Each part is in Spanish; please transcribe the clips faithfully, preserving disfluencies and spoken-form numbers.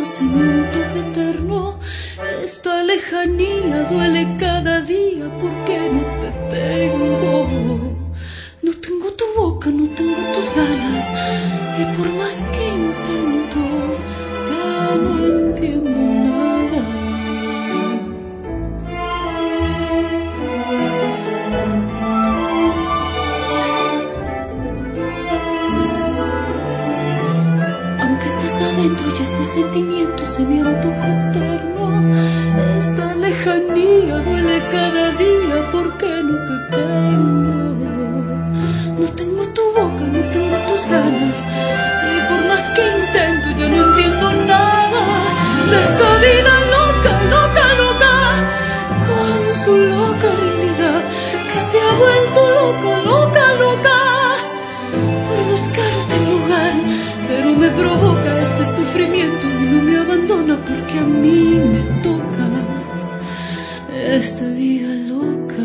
se me antoja eterno. Esta lejanía duele cada día porque no te tengo. No tengo tu boca, no tengo tus ganas, y por más que intento, ya no entiendo nada. Aunque estés adentro y este sentimiento se me antoja eterno, esta lejanía duele cada día porque no te tengo. No tengo tu boca, no tengo tus ganas, y por más que intento ya no entiendo nada de esta vida loca, loca, loca, con su loca realidad que se ha vuelto loca, loca, loca, por buscar otro lugar, pero me provoca este sufrimiento y no me abandona porque a mí me toca esta vida loca.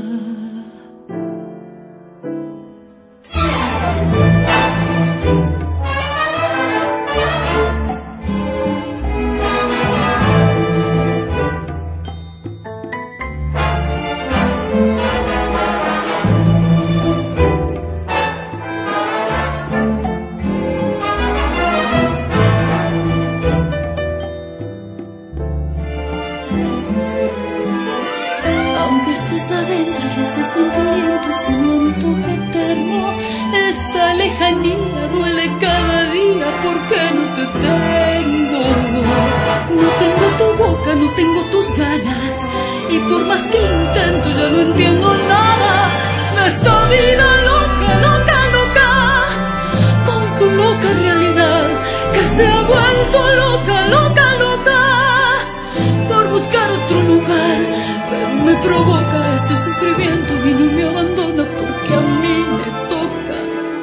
Aunque estés adentro y este sentimiento se me antoja eterno, esta lejanía duele cada día porque no te tengo. No tengo tu boca, no tengo tus ganas, y por más que intento ya no entiendo nada de esta vida loca, loca, loca, con su loca realidad que se ha vuelto loca, loca, loca, por buscar otro lugar, pero me provoca este sufrimiento y no me abandona porque a mí me toca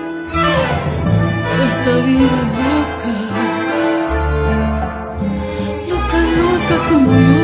esta vida loca, loca, loca como yo.